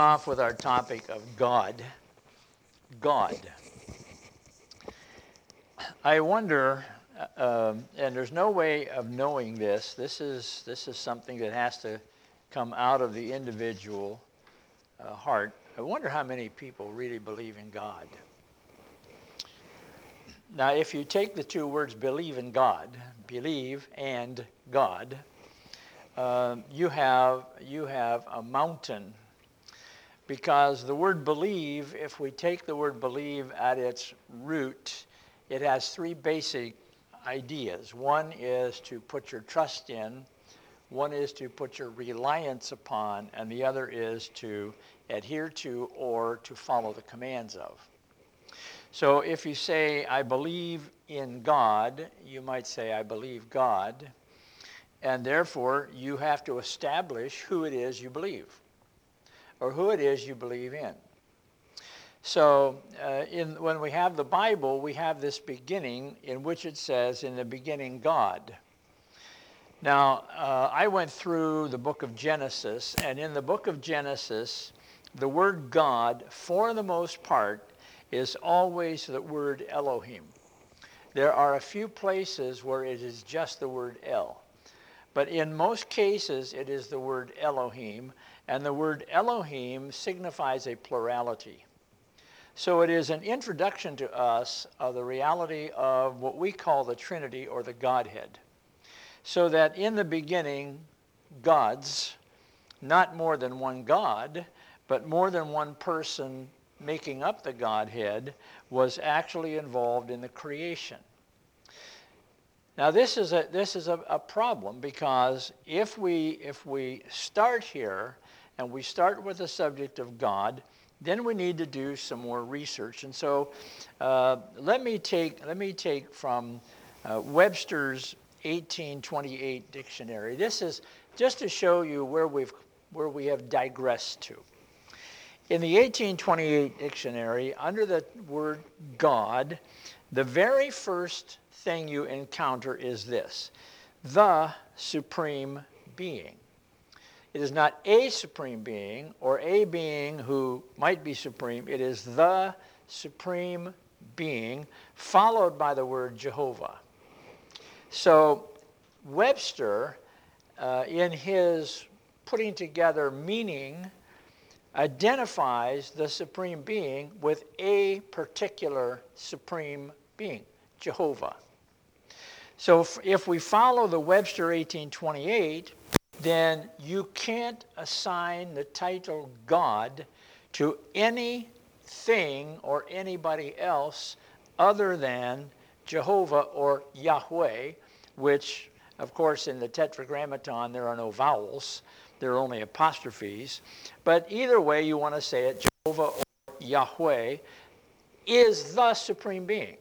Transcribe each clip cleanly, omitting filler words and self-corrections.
Off with our topic of God. God. I wonder, and there's no way of knowing this. This is something that has to come out of the individual heart. I wonder how many people really believe in God. Now, if you take the two words believe in God, believe and God, you have a mountain. Because the word believe, if we take the word believe at its root, it has three basic ideas. One is to put your trust in, one is to put your reliance upon, and the other is to adhere to or to follow the commands of. So if you say, I believe in God, you might say, I believe God, and therefore you have to establish who it is you believe, or who it is you believe in. So when we have the Bible, we have this beginning in which it says, in the beginning, God. Now, I went through the book of Genesis, and in the book of Genesis, the word God, for the most part, is always the word Elohim. There are a few places where it is just the word El. But in most cases, it is the word Elohim, and the word Elohim signifies a plurality. So it is an introduction to us of the reality of what we call the Trinity or the Godhead. So that in the beginning, gods, not more than one God, but more than one person making up the Godhead, was actually involved in the creation. Now this is a problem, because if we start here and we start with the subject of God, then we need to do some more research. And so let me take from Webster's 1828 dictionary. This is just to show you where we have digressed to. In the 1828 dictionary, under the word God, the very first thing you encounter is this: the supreme being. It is not a supreme being or a being who might be supreme. It is the supreme being, followed by the word Jehovah. So Webster, in his putting together meaning, identifies the supreme being with a particular supreme being, Jehovah. So if we follow the Webster 1828, then you can't assign the title God to anything or anybody else other than Jehovah or Yahweh, which, of course, in the Tetragrammaton there are no vowels. There are only apostrophes. But either way you want to say it, Jehovah or Yahweh is the supreme being.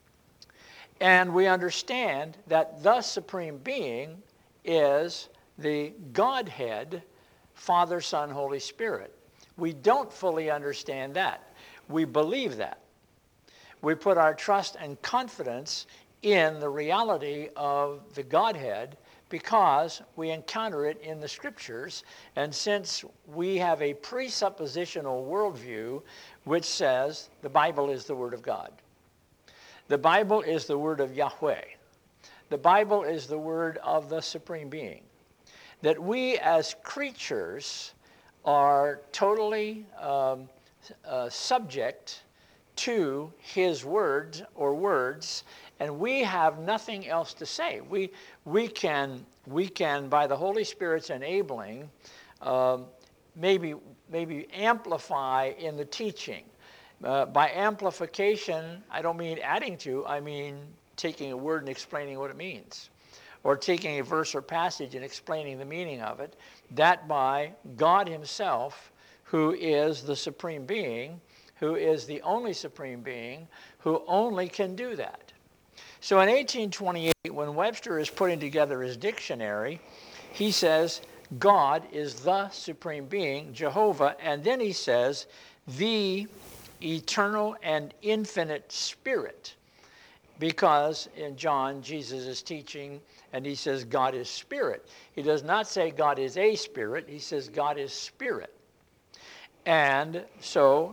And we understand that the supreme being is the Godhead, Father, Son, Holy Spirit. We don't fully understand that. We believe that. We put our trust and confidence in the reality of the Godhead because we encounter it in the Scriptures, and since we have a presuppositional worldview which says the Bible is the Word of God. The Bible is the Word of Yahweh. The Bible is the Word of the Supreme Being. That we as creatures are totally subject to His words or words, and we have nothing else to say. We can by the Holy Spirit's enabling, maybe amplify in the teaching. By amplification, I don't mean adding to, I mean taking a word and explaining what it means, or taking a verse or passage and explaining the meaning of it, that by God Himself, who is the Supreme Being, who is the only Supreme Being, who only can do that. So in 1828, when Webster is putting together his dictionary, he says, God is the Supreme Being, Jehovah, and then he says, the eternal and infinite Spirit. Because in John, Jesus is teaching, and he says God is Spirit. He does not say God is a spirit. He says God is Spirit. And so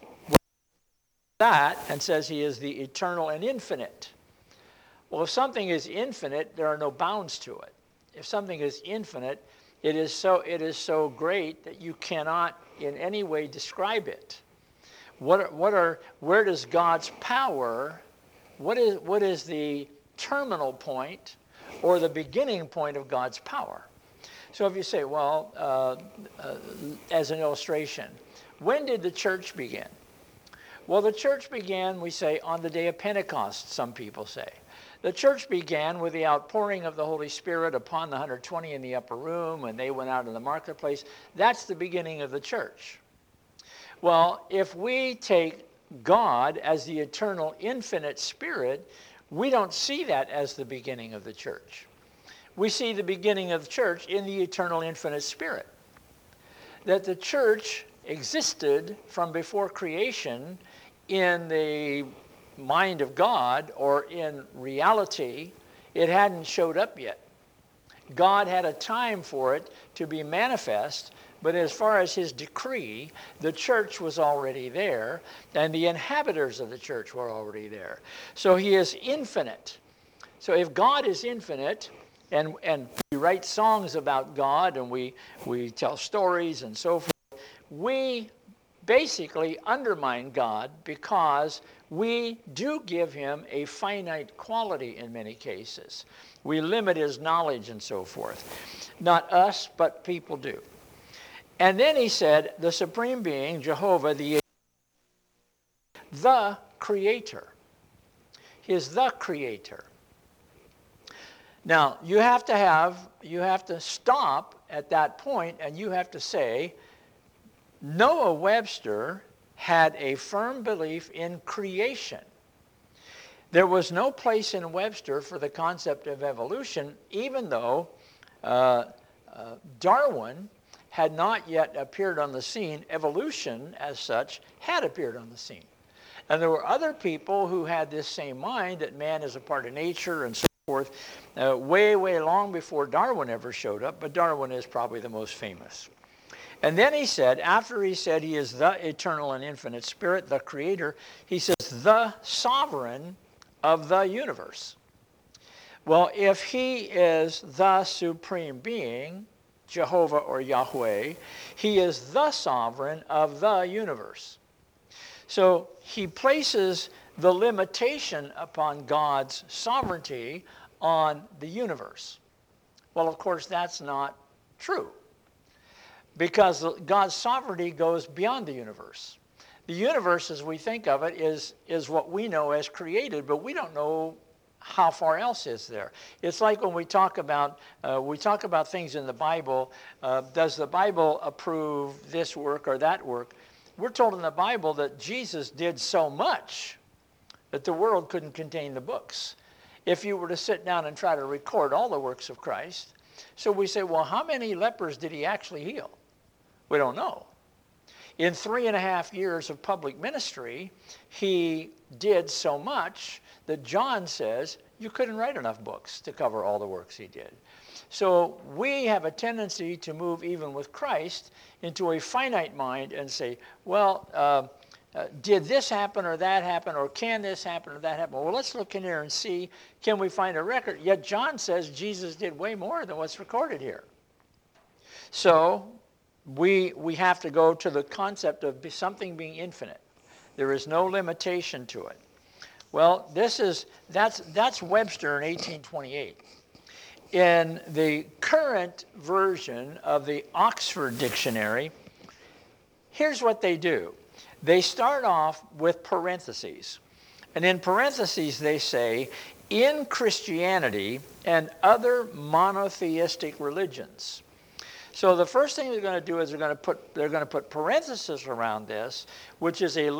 that and says he is the eternal and infinite. Well, if something is infinite, there are no bounds to it. If something is infinite, it is so great that you cannot in any way describe it. Where does God's power, what is the terminal point or the beginning point of God's power? So if you say, well, as an illustration, when did the church begin? Well, the church began, we say, on the day of Pentecost, some people say. The church began with the outpouring of the Holy Spirit upon the 120 in the upper room, and they went out in the marketplace. That's the beginning of the church. Well, if we take God as the eternal, infinite Spirit, we don't see that as the beginning of the church. We see the beginning of the church in the eternal, infinite Spirit. That the church existed from before creation in the mind of God, or in reality, it hadn't showed up yet. God had a time for it to be manifest, but as far as his decree, the church was already there, and the inhabitants of the church were already there. So he is infinite. So if God is infinite, and we write songs about God, and we tell stories and so forth, we basically undermine God because we do give him a finite quality in many cases. We limit his knowledge and so forth. Not us, but people do. And then he said, the supreme being, Jehovah, the creator. He is the creator. Now, you have to stop at that point, and you have to say, Noah Webster had a firm belief in creation. There was no place in Webster for the concept of evolution, even though Darwin had not yet appeared on the scene. Evolution, as such, had appeared on the scene. And there were other people who had this same mind, that man is a part of nature and so forth, way, way long before Darwin ever showed up, but Darwin is probably the most famous. And then he said, after he said he is the eternal and infinite Spirit, the creator, he says, the sovereign of the universe. Well, if he is the supreme being, Jehovah or Yahweh, he is the sovereign of the universe. So he places the limitation upon God's sovereignty on the universe. Well, of course, that's not true, because God's sovereignty goes beyond the universe. The universe, as we think of it, is what we know as created, but we don't know how far else is there. It's like when we talk about things in the Bible. Does the Bible approve this work or that work? We're told in the Bible that Jesus did so much that the world couldn't contain the books. If you were to sit down and try to record all the works of Christ, so we say, well, how many lepers did he actually heal? We don't know. In 3.5 years of public ministry, he did so much that John says you couldn't write enough books to cover all the works he did. So we have a tendency to move, even with Christ, into a finite mind and say, well, did this happen or that happen, or can this happen or that happen? Well, let's look in here and see, can we find a record? Yet John says Jesus did way more than what's recorded here. So we have to go to the concept of something being infinite. There is no limitation to it. Well, that's Webster in 1828. In the current version of the Oxford Dictionary, here's what they do. They start off with parentheses. And in parentheses they say, in Christianity and other monotheistic religions. So the first thing they're going to do is they're going to put parentheses around this, which is a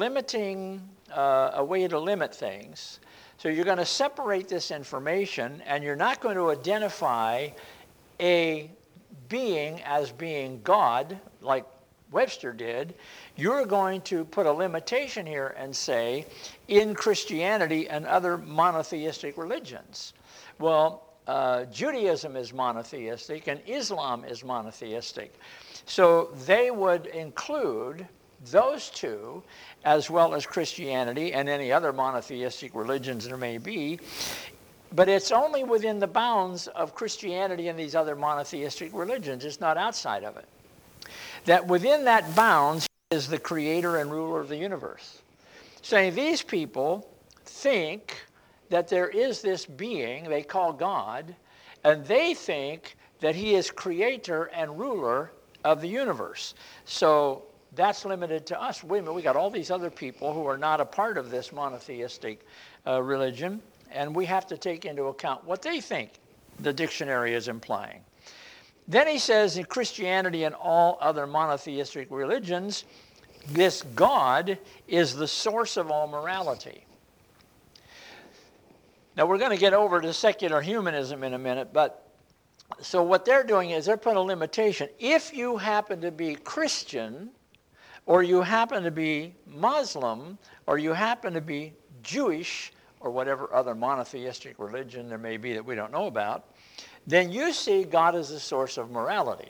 way to limit things. So you're going to separate this information, and you're not going to identify a being as being God, like Webster did. You're going to put a limitation here and say, in Christianity and other monotheistic religions. Well, Judaism is monotheistic and Islam is monotheistic. So they would include those two, as well as Christianity and any other monotheistic religions there may be, but it's only within the bounds of Christianity and these other monotheistic religions. It's not outside of it. That within that bounds is the creator and ruler of the universe. Saying these people think that there is this being they call God, and they think that he is creator and ruler of the universe. So that's limited to us. Wait a minute, we got all these other people who are not a part of this monotheistic religion, and we have to take into account what they think the dictionary is implying. Then he says in Christianity and all other monotheistic religions, this God is the source of all morality. Now we're going to get over to secular humanism in a minute, but so what they're doing is they're putting a limitation. If you happen to be Christian, or you happen to be Muslim, or you happen to be Jewish, or whatever other monotheistic religion there may be that we don't know about, then you see God as the source of morality.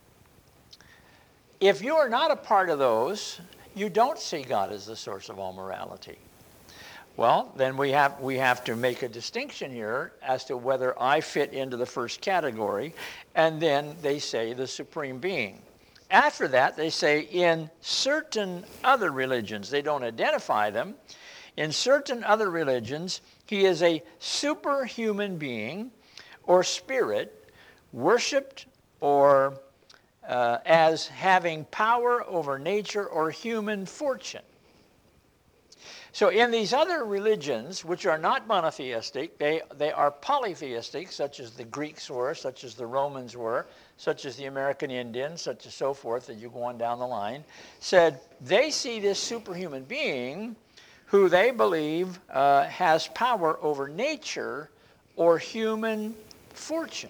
If you are not a part of those, you don't see God as the source of all morality. Well, then we have to make a distinction here as to whether I fit into the first category, and then they say the supreme being. After that, they say in certain other religions, they don't identify them, in certain other religions, he is a superhuman being or spirit, worshipped or as having power over nature or human fortune. So in these other religions, which are not monotheistic, they are polytheistic, such as the Greeks were, such as the Romans were, such as the American Indians, such as so forth, that you go on down the line, said they see this superhuman being who they believe has power over nature or human fortune.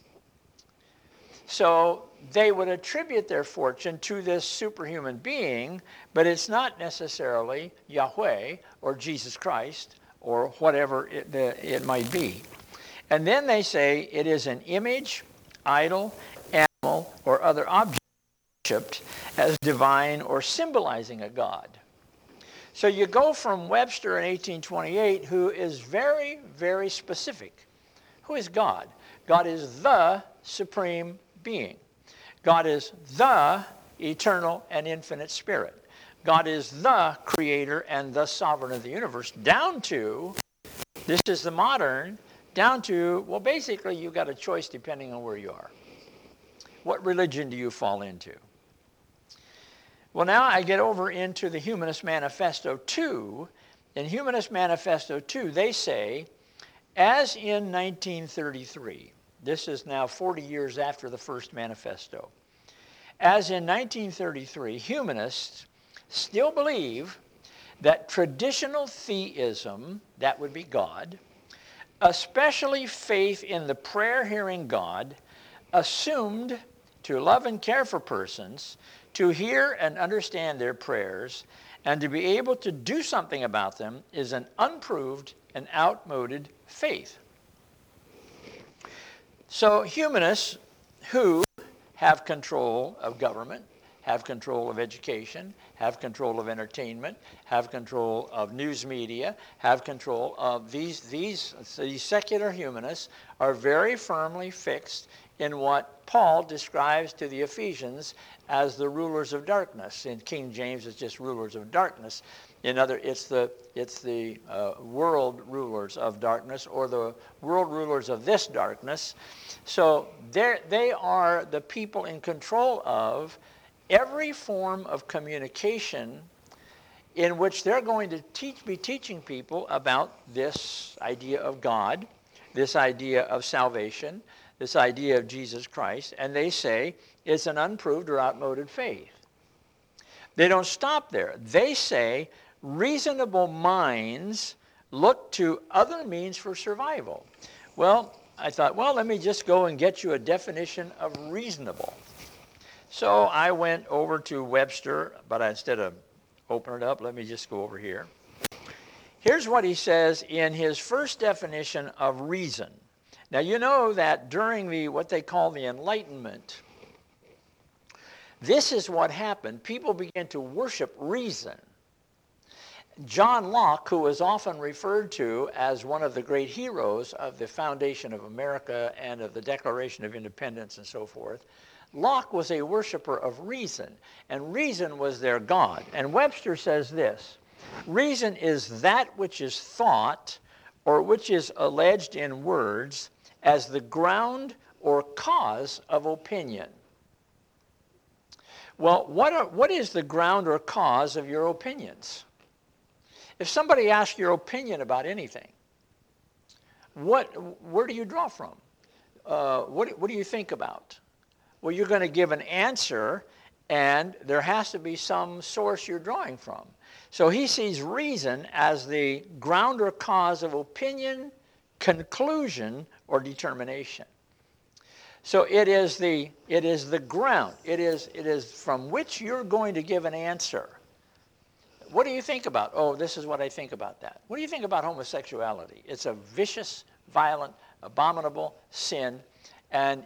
So they would attribute their fortune to this superhuman being, but it's not necessarily Yahweh or Jesus Christ or whatever it might be. And then they say it is an image, idol, animal, or other object worshipped as divine or symbolizing a god. So you go from Webster in 1828, who is very, very specific. Who is God? God is the supreme being. God is the eternal and infinite spirit. God is the creator and the sovereign of the universe, down to, this is the modern, down to, well, basically you've got a choice depending on where you are. What religion do you fall into? Well, now I get over into the Humanist Manifesto 2. In Humanist Manifesto 2, they say, as in 1933, this is now 40 years after the first manifesto, as in 1933, humanists still believe that traditional theism, that would be God, especially faith in the prayer-hearing God, assumed to love and care for persons, to hear and understand their prayers, and to be able to do something about them is an unproved and outmoded faith. So humanists who have control of government, have control of education, have control of entertainment, have control of news media, have control of these secular humanists are very firmly fixed in what Paul describes to the Ephesians as the rulers of darkness. In King James, it's just rulers of darkness. It's the world rulers of darkness, or the world rulers of this darkness. So they are the people in control of every form of communication in which they're going to be teaching people about this idea of God, this idea of salvation, this idea of Jesus Christ, and they say it's an unproved or outmoded faith. They don't stop there. They say reasonable minds look to other means for survival. Well, I thought, well, let me just go and get you a definition of reasonable. So I went over to Webster, but instead of opening it up, let me just go over here. Here's what he says in his first definition of reason. Now, you know that during what they call the Enlightenment, This is what happened. People began to worship reason. John Locke, who is often referred to as one of the great heroes of the foundation of America and of the Declaration of Independence and so forth, Locke was a worshiper of reason, and reason was their God. And Webster says this: reason is that which is thought or which is alleged in words as the ground or cause of opinion. Well, what is the ground or cause of your opinions? If somebody asks your opinion about anything, where do you draw from? What do you think about? Well, you're going to give an answer, and there has to be some source you're drawing from. So he sees reason as the ground or cause of opinion, conclusion, or determination. So it is the ground. It is from which you're going to give an answer. What do you think about? Oh, this is what I think about that. What do you think about homosexuality? It's a vicious, violent, abominable sin, and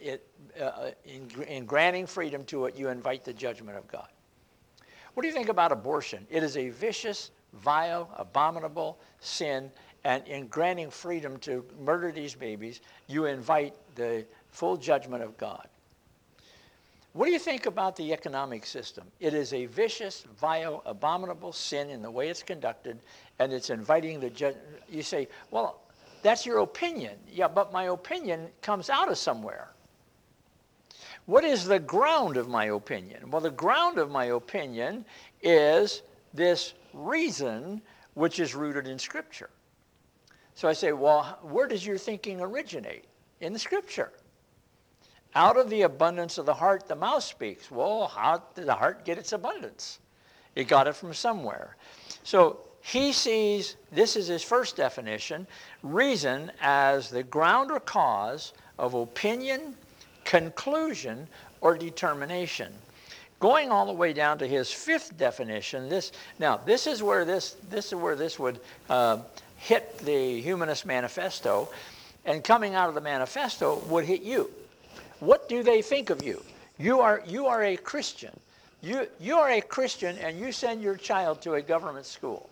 in granting freedom to it, you invite the judgment of God. What do you think about abortion? It is a vicious, vile, abominable sin, and in granting freedom to murder these babies, you invite the full judgment of God. What do you think about the economic system? It is a vicious, vile, abominable sin in the way it's conducted, and it's inviting the judge. You say, well, that's your opinion. Yeah, but my opinion comes out of somewhere. What is the ground of my opinion? Well, the ground of my opinion is this reason which is rooted in Scripture. So I say, well, where does your thinking originate? In the Scripture. Out of the abundance of the heart, the mouth speaks. Well, how did the heart get its abundance? It got it from somewhere. So he sees, this is his first definition, reason as the ground or cause of opinion, conclusion, or determination. Going all the way down to his fifth definition, this is where this would hit the Humanist Manifesto, and coming out of the manifesto would hit you. What do they think of you? You are a Christian. You are a Christian, and you send your child to a government school.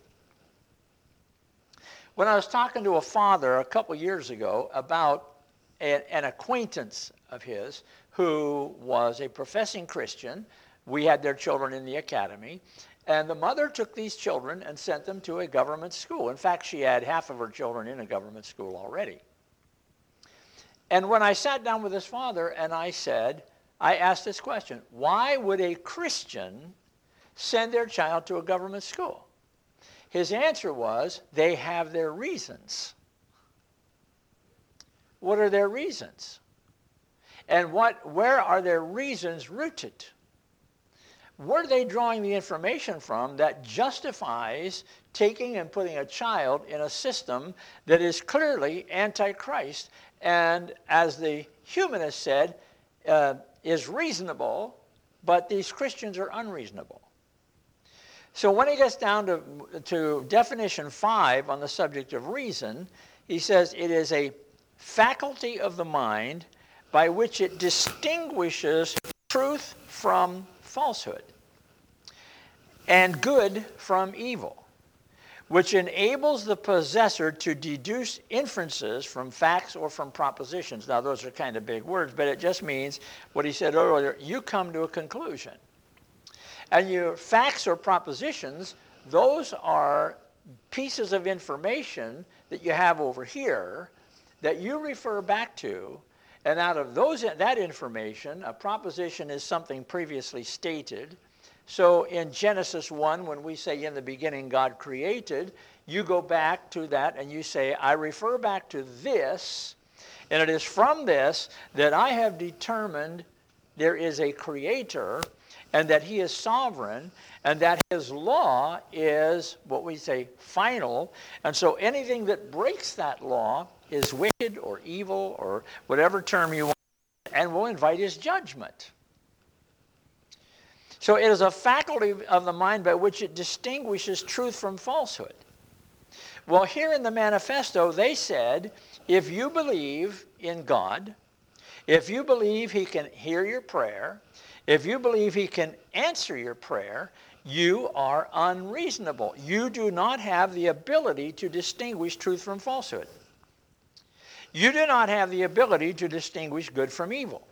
When I was talking to a father a couple years ago about an acquaintance of his who was a professing Christian, we had their children in the academy, and the mother took these children and sent them to a government school. In fact, she had half of her children in a government school already. And when I sat down with his father and I asked this question: why would a Christian send their child to a government school? His answer was, they have their reasons. What are their reasons? And where are their reasons rooted? Where are they drawing the information from that justifies taking and putting a child in a system that is clearly anti-Christ and, as the humanist said, is reasonable, but these Christians are unreasonable? So when he gets down to definition 5 on the subject of reason, he says it is a faculty of the mind by which it distinguishes truth from falsehood and good from evil, which enables the possessor to deduce inferences from facts or from propositions. Now, those are kind of big words, but it just means what he said earlier: you come to a conclusion. And your facts or propositions, those are pieces of information that you have over here that you refer back to, and out of that information, a proposition is something previously stated. So in Genesis 1, when we say in the beginning God created, you go back to that and you say, I refer back to this, and it is from this that I have determined there is a creator, and that he is sovereign, and that his law is what we say final. And so anything that breaks that law is wicked or evil or whatever term you want, and will invite his judgment. So it is a faculty of the mind by which it distinguishes truth from falsehood. Well, here in the manifesto, they said, if you believe in God, if you believe he can hear your prayer, If you believe he can answer your prayer, you are unreasonable. You do not have the ability to distinguish truth from falsehood. You do not have the ability to distinguish good from evil.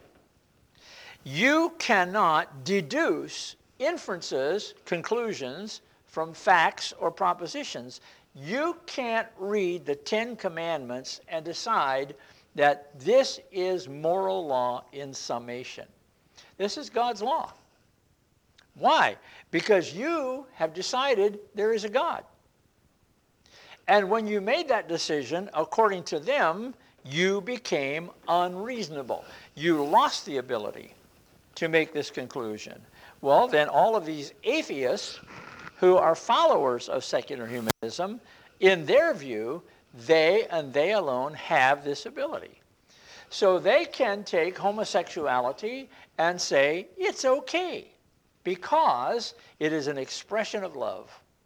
You cannot deduce inferences, conclusions from facts or propositions. You can't read the Ten Commandments and decide that this is moral law in summation. This is God's law. Why? Because you have decided there is a God. And when you made that decision, according to them, you became unreasonable. You lost the ability to make this conclusion. Well, then all of these atheists who are followers of secular humanism, in their view, they and they alone have this ability. So they can take homosexuality and say it's okay because it is an expression of love.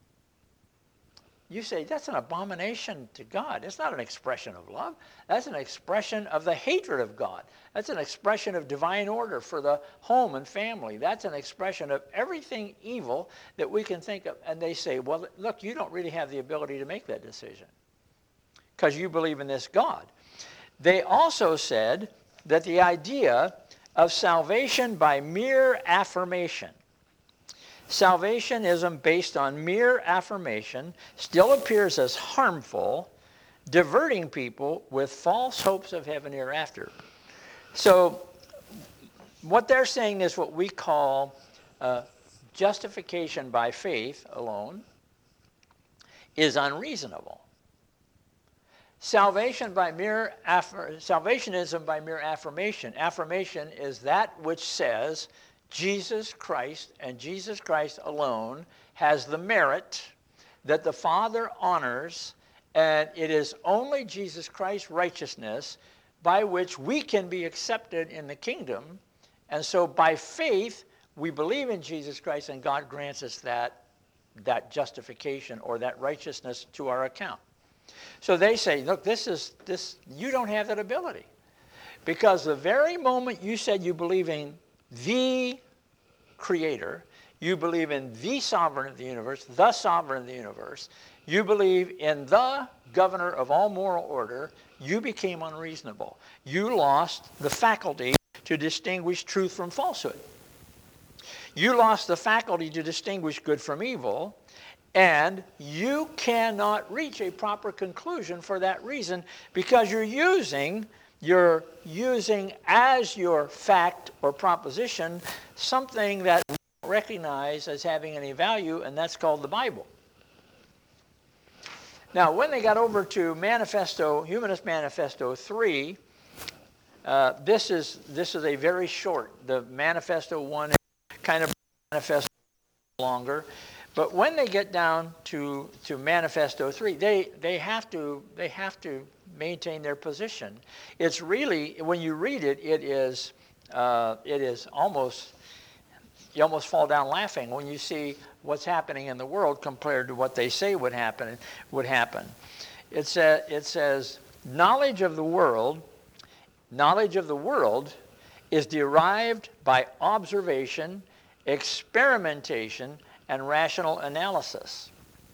You say that's an abomination to God. It's not an expression of love. That's an expression of the hatred of God. That's an expression of divine order for the home and family. That's an expression of everything evil that we can think of. And they say, well, look, you don't really have the ability to make that decision because you believe in this God. They also said that the idea of salvation by mere affirmation, salvationism based on mere affirmation, still appears as harmful, diverting people with false hopes of heaven hereafter. So what they're saying is what we call justification by faith alone is unreasonable. Salvationism by mere affirmation. Affirmation is that which says Jesus Christ and Jesus Christ alone has the merit that the Father honors, and it is only Jesus Christ's righteousness by which we can be accepted in the kingdom. And so by faith, we believe in Jesus Christ, and God grants us that justification or that righteousness to our account. So they say, look, you don't have that ability. Because the very moment you said you believe in the Creator, you believe in the sovereign of the universe, the sovereign of the universe, you believe in the governor of all moral order, you became unreasonable. You lost the faculty to distinguish truth from falsehood. You lost the faculty to distinguish good from evil, and you cannot reach a proper conclusion for that reason because you're using as your fact or proposition something that we don't recognize as having any value, and that's called the Bible. Now, when they got over to Humanist Manifesto 3, this is a very short. The Manifesto 1 is kind of manifesto longer. But when they get down to Manifesto 3, they have to maintain their position. It's really, when you read it, it is almost, you almost fall down laughing when you see what's happening in the world compared to what they say would happen. It says, knowledge of the world is derived by observation, experimentation, and rational analysis.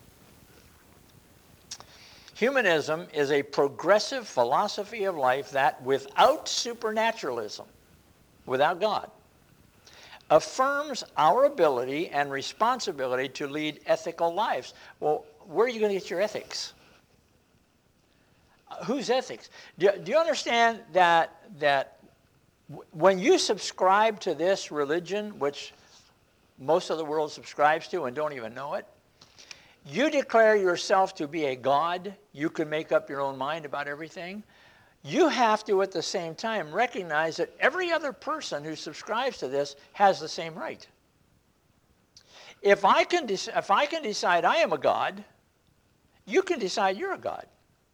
Humanism is a progressive philosophy of life that, without supernaturalism, without God, affirms our ability and responsibility to lead ethical lives. Well, where are you going to get your ethics? Whose ethics? Do you understand that when you subscribe to this religion, which most of the world subscribes to and don't even know it, you declare yourself to be a God. You can make up your own mind about everything. You have to, at the same time, recognize that every other person who subscribes to this has the same right. If I can decide I am a God, you can decide you're a God.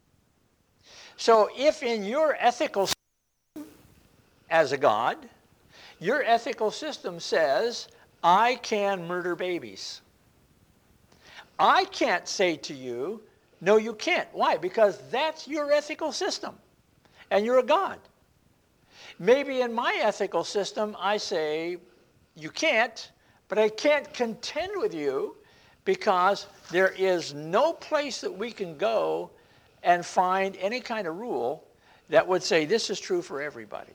So if in your ethical system as a God, your ethical system says, I can murder babies, I can't say to you, no, you can't. Why? Because that's your ethical system, and you're a God. Maybe in my ethical system, I say, you can't, but I can't contend with you because there is no place that we can go and find any kind of rule that would say this is true for everybody.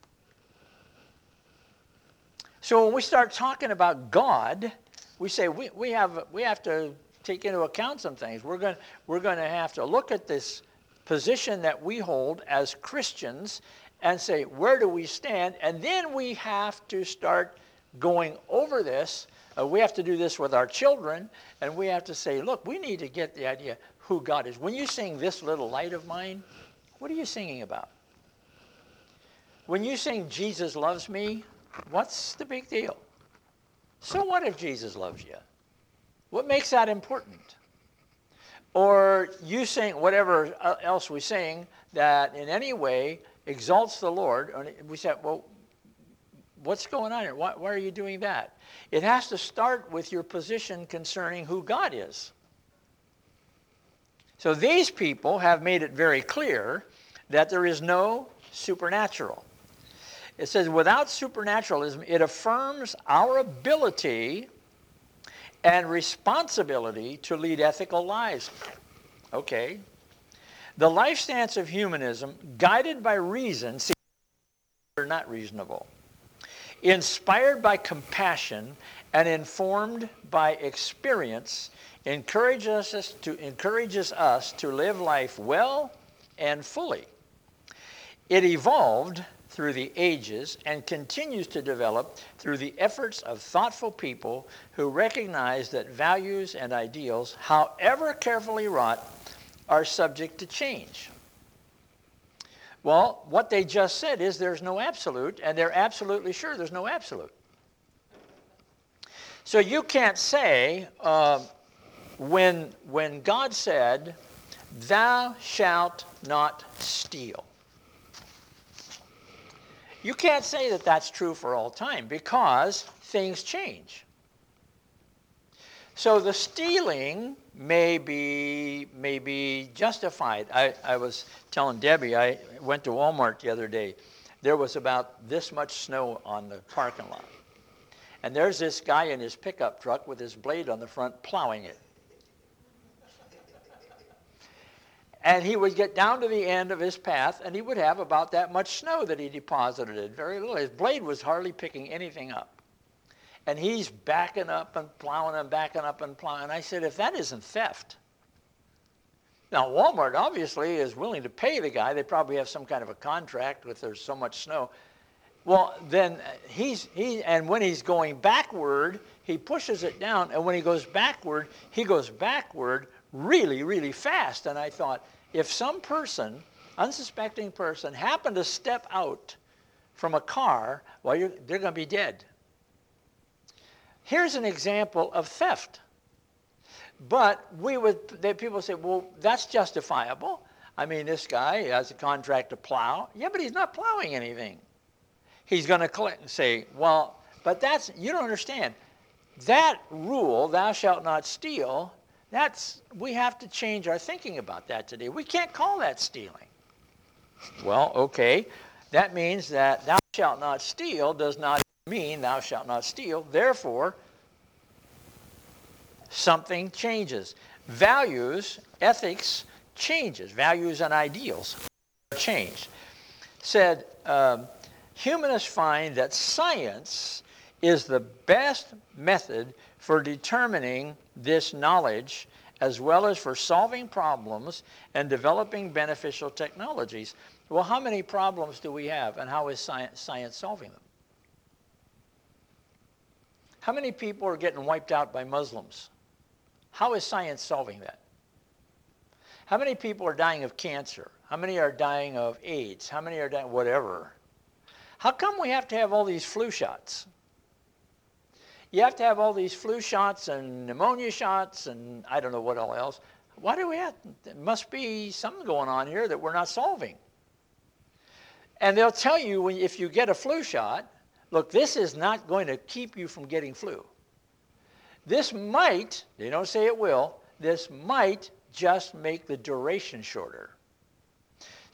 So when we start talking about God, we say we have to take into account some things. We're going to have to look at this position that we hold as Christians and say, where do we stand? And then we have to start going over this. We have to do this with our children, and we have to say, look, we need to get the idea who God is. When you sing This Little Light of Mine, what are you singing about? When you sing Jesus Loves Me, what's the big deal? So what if Jesus loves you? What makes that important? Or you sing whatever else we sing that in any way exalts the Lord, and we say, well, what's going on here? Why are you doing that? It has to start with your position concerning who God is. So these people have made it very clear that there is no supernatural. It says, without supernaturalism, it affirms our ability and responsibility to lead ethical lives. Okay. The life stance of humanism, guided by reason, see, are not reasonable. Inspired by compassion and informed by experience, encourages us to live life well and fully. It evolved through the ages and continues to develop through the efforts of thoughtful people who recognize that values and ideals, however carefully wrought, are subject to change. Well, what they just said is there's no absolute, and they're absolutely sure there's no absolute. So you can't say, when God said, thou shalt not steal, you can't say that that's true for all time because things change. So the stealing may be justified. I was telling Debbie, I went to Walmart the other day. There was about this much snow on the parking lot. And there's this guy in his pickup truck with his blade on the front plowing it. And he would get down to the end of his path, and he would have about that much snow that he deposited. Very little. His blade was hardly picking anything up. And he's backing up and plowing and backing up and plowing. And I said, if that isn't theft. Now, Walmart obviously is willing to pay the guy. They probably have some kind of a contract if there's so much snow. Well, then and when he's going backward, he pushes it down. And when he goes backward really, really fast. And I thought, if some person, unsuspecting person, happened to step out from a car, well, they're going to be dead. Here's an example of theft. But people say, well, that's justifiable. I mean, this guy has a contract to plow. Yeah, but he's not plowing anything. He's going to say, well, but you don't understand. That rule, thou shalt not steal, we have to change our thinking about that today. We can't call that stealing. Well, okay. That means that thou shalt not steal does not mean thou shalt not steal. Therefore, something changes. Values, ethics changes. Values and ideals change. Said, humanists find that science is the best method for determining this knowledge, as well as for solving problems and developing beneficial technologies. Well, how many problems do we have, and how is science solving them? How many people are getting wiped out by Muslims? How is science solving that? How many people are dying of cancer? How many are dying of AIDS? How many are dying whatever? How come we have to have all these flu shots? You have to have all these flu shots and pneumonia shots and I don't know what all else. Why do we have? There must be something going on here that we're not solving. And they'll tell you if you get a flu shot, look, this is not going to keep you from getting flu. This might, they don't say it will, this might just make the duration shorter.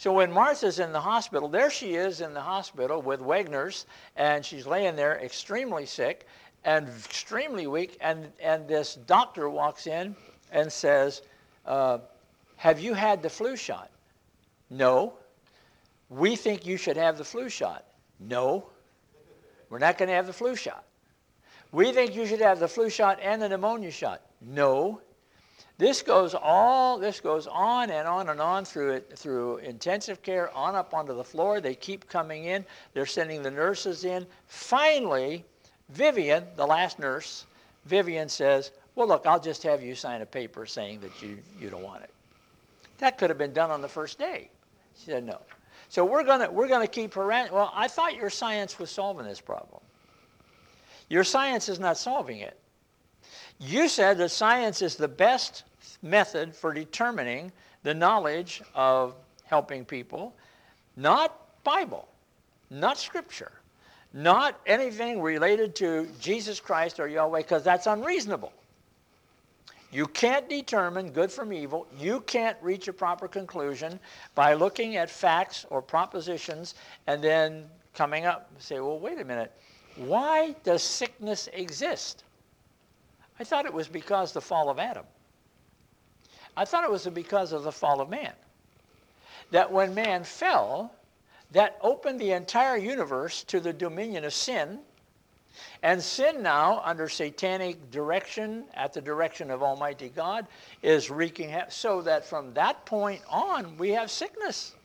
So when Martha's in the hospital, there she is in the hospital with Wegener's, and she's laying there extremely sick and extremely weak, and this doctor walks in and says, have you had the flu shot? No. We think you should have the flu shot. No. We're not going to have the flu shot. We think you should have the flu shot and the pneumonia shot. No. This goes on and on and on through intensive care, on up onto the floor. They keep coming in. They're sending the nurses in. Finally, Vivian, the last nurse, Vivian says, well, look, I'll just have you sign a paper saying that you don't want it. That could have been done on the first day. She said no. So we're gonna keep her at, well, I thought your science was solving this problem. Your science is not solving it. You said that science is the best method for determining the knowledge of helping people, not Bible, not Scripture, not anything related to Jesus Christ or Yahweh, because that's unreasonable. You can't determine good from evil. You can't reach a proper conclusion by looking at facts or propositions and then coming up and say, well, wait a minute. Why does sickness exist? I thought it was because of the fall of Adam. I thought it was because of the fall of man. That when man fell, that opened the entire universe to the dominion of sin. And sin now, under satanic direction, at the direction of Almighty God, is wreaking havoc. So that from that point on, we have sickness.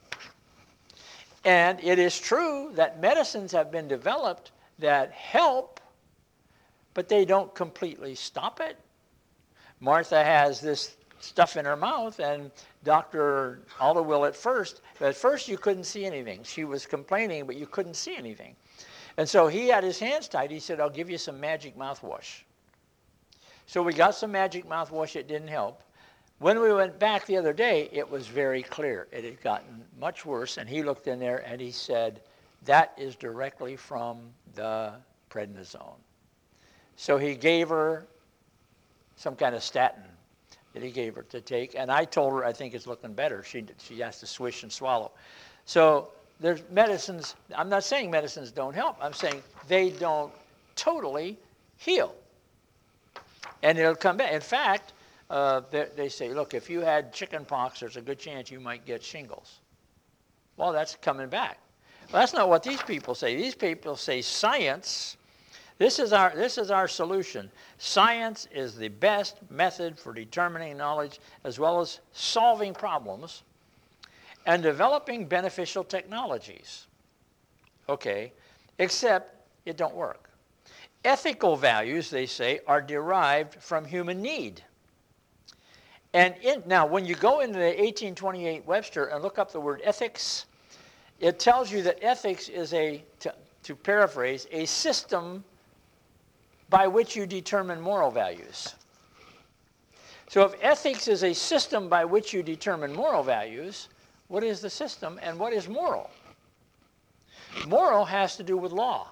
And it is true that medicines have been developed that help, but they don't completely stop it. Martha has this stuff in her mouth, and Dr. Alderwill at first you couldn't see anything. She was complaining, but you couldn't see anything. And so he had his hands tied. He said, I'll give you some magic mouthwash. So we got some magic mouthwash. It didn't help. When we went back the other day, it was very clear. It had gotten much worse, and he looked in there and he said, that is directly from the prednisone. So he gave her some kind of statin that he gave her to take, and I told her I think it's looking better. She has to swish and swallow. So there's medicines. I'm not saying medicines don't help. I'm saying they don't totally heal. And it'll come back. In fact, they say, look, if you had chicken pox, there's a good chance you might get shingles. Well, that's coming back. Well, that's not what these people say. These people say science. This is our solution. Science is the best method for determining knowledge as well as solving problems and developing beneficial technologies. Okay, except it don't work. Ethical values, they say, are derived from human need. And now, when you go into the 1828 Webster and look up the word ethics, it tells you that ethics is to paraphrase, a system by which you determine moral values. So if ethics is a system by which you determine moral values, what is the system and what is moral? Moral has to do with law.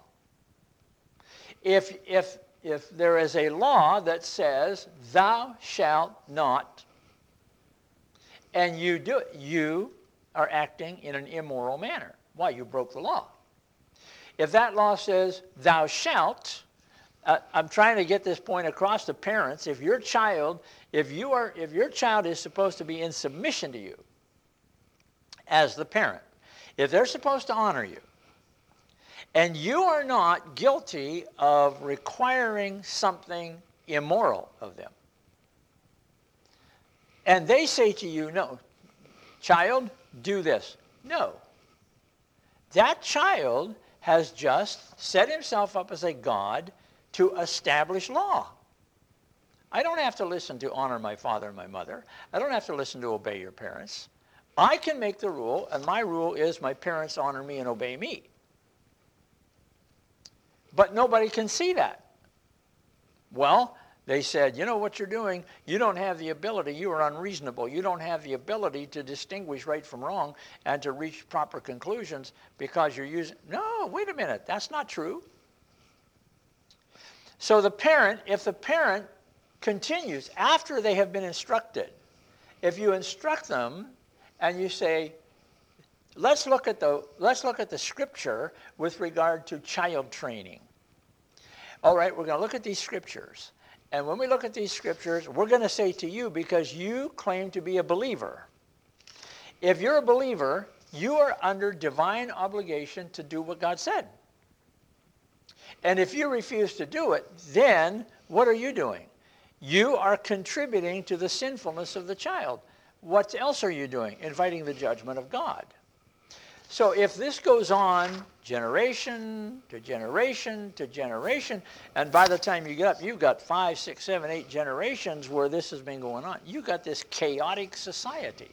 If there is a law that says, thou shalt not, and you do it, you are acting in an immoral manner. Why? You broke the law. If that law says, thou shalt, I'm trying to get this point across to parents. If your child is supposed to be in submission to you as the parent, if they're supposed to honor you, and you are not guilty of requiring something immoral of them, and they say to you, no, child, do this. No. That child has just set himself up as a God to establish law. I don't have to listen to honor my father and my mother. I don't have to listen to obey your parents. I can make the rule, and my rule is my parents honor me and obey me. But nobody can see that. Well, they said, you know what you're doing? You don't have the ability. You are unreasonable. You don't have the ability to distinguish right from wrong and to reach proper conclusions because you're using... No, wait a minute. That's not true. So the parent, if the parent continues after they have been instructed, if you instruct them and you say, let's look at the scripture with regard to child training. All right, we're going to look at these scriptures. And when we look at these scriptures, we're going to say to you, because you claim to be a believer, if you're a believer, you are under divine obligation to do what God said. And if you refuse to do it, then what are you doing? You are contributing to the sinfulness of the child. What else are you doing? Inviting the judgment of God. So if this goes on generation to generation to generation, and by the time you get up, you've got 5, 6, 7, 8 generations where this has been going on. You've got this chaotic society.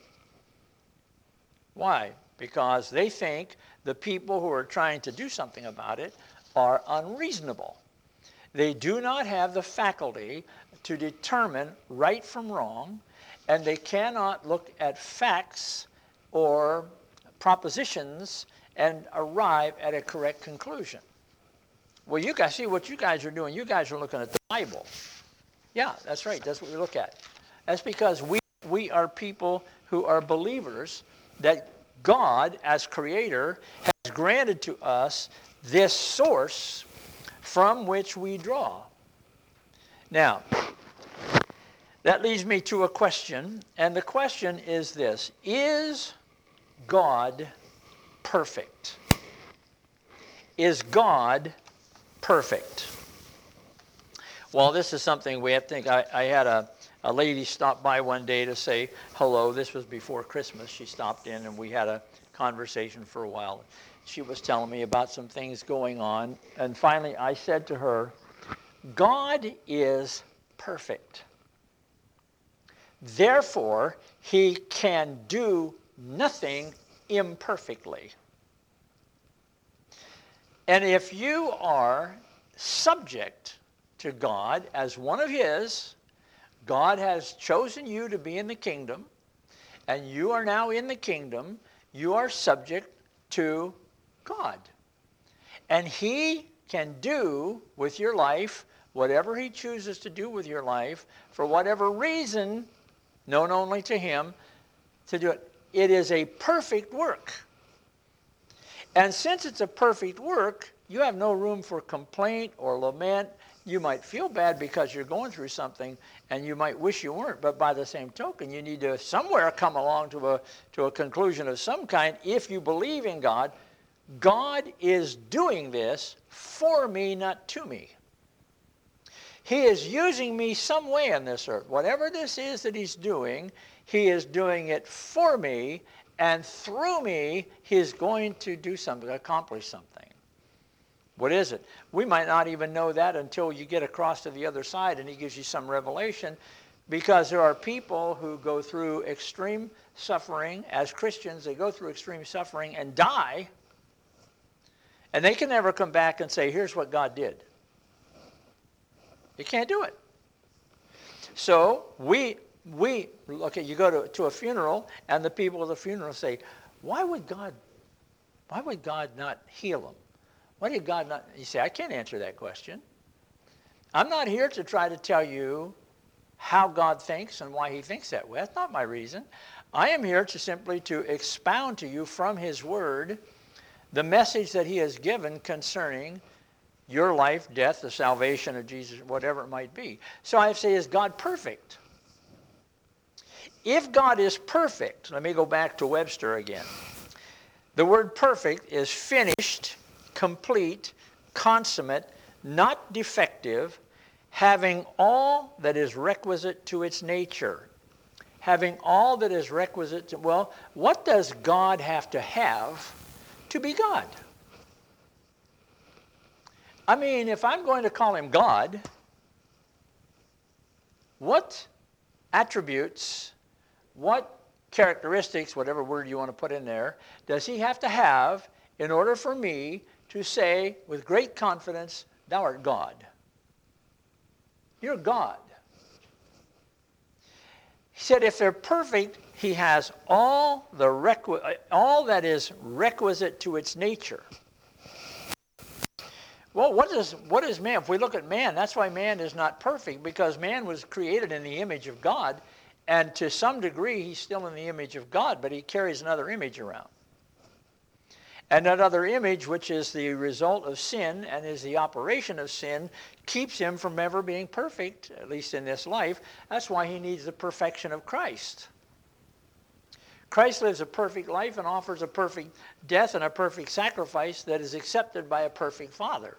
Why? Because they think the people who are trying to do something about it are unreasonable. They do not have the faculty to determine right from wrong, and they cannot look at facts or propositions and arrive at a correct conclusion. Well, you guys see what you guys are doing. You guys are looking at the Bible. Yeah, that's right. That's what we look at. That's because we are people who are believers that God, as creator, has granted to us this source from which we draw. Now, that leads me to a question, and the question is this: is God perfect? Is God perfect? Well, this is something we have to think. I had a lady stop by one day to say hello. This was before Christmas. She stopped in and we had a conversation for a while. She was telling me about some things going on. And finally I said to her, God is perfect. Therefore, he can do nothing imperfectly. And if you are subject to God as one of his, God has chosen you to be in the kingdom, and you are now in the kingdom, you are subject to God. And he can do with your life whatever he chooses to do with your life for whatever reason, known only to him, to do it. It is a perfect work. And since it's a perfect work, you have no room for complaint or lament. You might feel bad because you're going through something, and you might wish you weren't, but by the same token, you need to somewhere come along to a conclusion of some kind. If you believe in God, God is doing this for me, not to me. He is using me some way on this earth. Whatever this is that he's doing, he is doing it for me, and through me, he is going to do something, accomplish something. What is it? We might not even know that until you get across to the other side and he gives you some revelation, because there are people who go through extreme suffering. As Christians, they go through extreme suffering and die, and they can never come back and say, here's what God did. You can't do it. So okay, you go to a funeral, and the people of the funeral say, why would God not heal them? Why did God not? You say, I can't answer that question. I'm not here to try to tell you how God thinks and why he thinks that way. That's not my reason. I am here to simply to expound to you from his word the message that he has given concerning your life, death, the salvation of Jesus, whatever it might be. So I say, is God perfect? If God is perfect, let me go back to Webster again. The word perfect is finished, complete, consummate, not defective, having all that is requisite to its nature. Having all that is requisite to, well, what does God have to be God? I mean, if I'm going to call him God, what attributes, what characteristics, whatever word you want to put in there, does he have to have in order for me to say with great confidence, thou art God? You're God. He said if they're perfect, he has all that is requisite to its nature. Well, what is man? If we look at man, that's why man is not perfect, because man was created in the image of God, and to some degree he's still in the image of God, but he carries another image around. And that other image, which is the result of sin and is the operation of sin, keeps him from ever being perfect, at least in this life. That's why he needs the perfection of Christ. Christ lives a perfect life and offers a perfect death and a perfect sacrifice that is accepted by a perfect Father.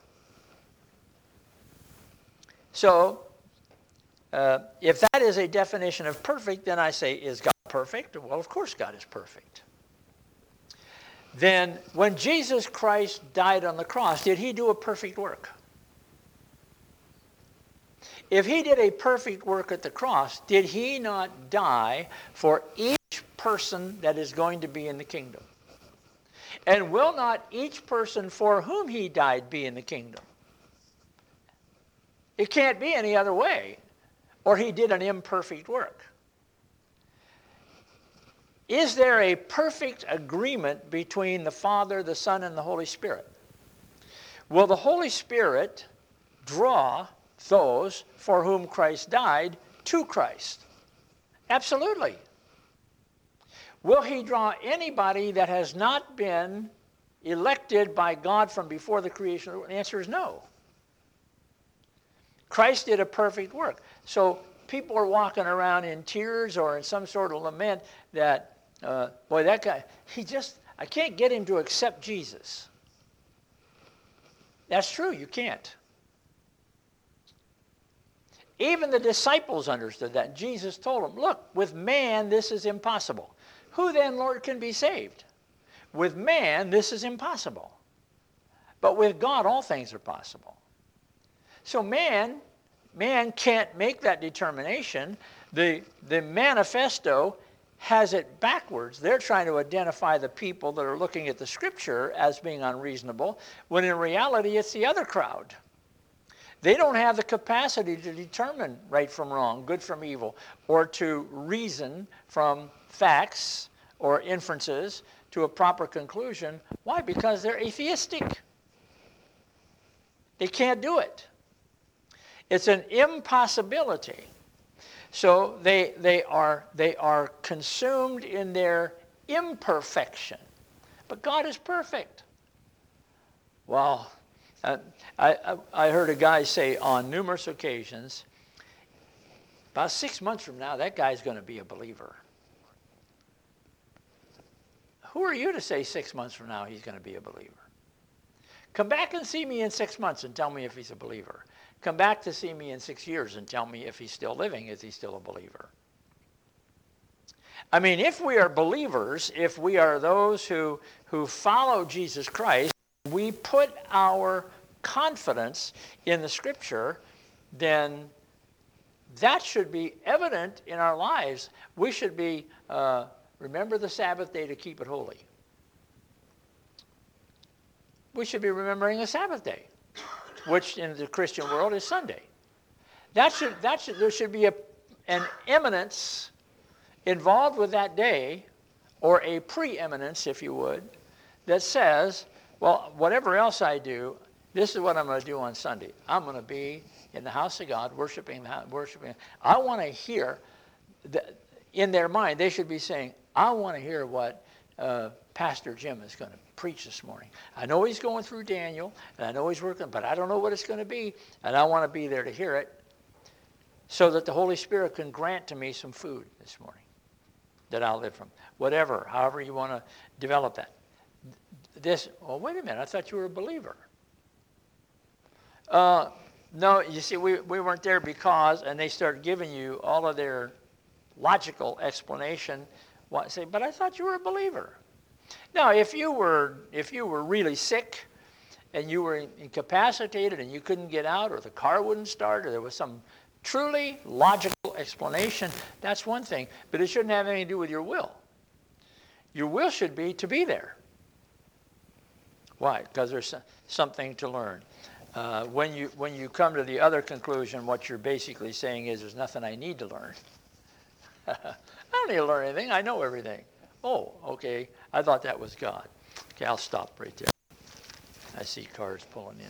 So, if that is a definition of perfect, then I say, is God perfect? Well, of course God is perfect. Then, when Jesus Christ died on the cross, did he do a perfect work? If he did a perfect work at the cross, did he not die for each person that is going to be in the kingdom? And will not each person for whom he died be in the kingdom? It can't be any other way, or he did an imperfect work. Is there a perfect agreement between the Father, the Son, and the Holy Spirit? Will the Holy Spirit draw those for whom Christ died to Christ? Absolutely. Will he draw anybody that has not been elected by God from before the creation? The answer is no. Christ did a perfect work. So people are walking around in tears or in some sort of lament that, boy, that guy, I can't get him to accept Jesus. That's true, you can't. Even the disciples understood that. Jesus told them, look, with man this is impossible. Who then, Lord, can be saved? With man this is impossible. But with God all things are possible. So man can't make that determination. The manifesto has it backwards. They're trying to identify the people that are looking at the Scripture as being unreasonable, when in reality it's the other crowd. They don't have the capacity to determine right from wrong, good from evil, or to reason from facts or inferences to a proper conclusion. Why? Because they're atheistic. They can't do it. It's an impossibility. So they are consumed in their imperfection. But God is perfect. Well, I heard a guy say on numerous occasions, about 6 months from now, that guy's going to be a believer. Who are you to say 6 months from now he's going to be a believer? Come back and see me in 6 months and tell me if he's a believer. Come back to see me in 6 years and tell me if he's still living, is he still a believer? I mean, if we are believers, if we are those who follow Jesus Christ, we put our confidence in the Scripture, then that should be evident in our lives. We should be, remember the Sabbath day to keep it holy. We should be remembering the Sabbath day, which in the Christian world is Sunday. There should be an eminence involved with that day, or a preeminence, if you would, that says, well, whatever else I do, this is what I'm going to do on Sunday. I'm going to be in the house of God, worshiping. I want to hear, in their mind, they should be saying, I want to hear what Pastor Jim is going to preach this morning. I know he's going through Daniel, and I know he's working, but I don't know what it's going to be, and I want to be there to hear it, so that the Holy Spirit can grant to me some food this morning that I'll live from. Whatever, however you want to develop that. Wait a minute, I thought you were a believer. No, you see, we weren't there because, and they start giving you all of their logical explanation. Say, but I thought you were a believer. Now, if you were really sick and you were incapacitated and you couldn't get out, or the car wouldn't start, or there was some truly logical explanation, that's one thing. But it shouldn't have anything to do with your will. Your will should be to be there. Why? Because there's something to learn. When you come to the other conclusion, what you're basically saying is, there's nothing I need to learn. I don't need to learn anything. I know everything. Oh, okay. I thought that was God. Okay, I'll stop right there. I see cars pulling in.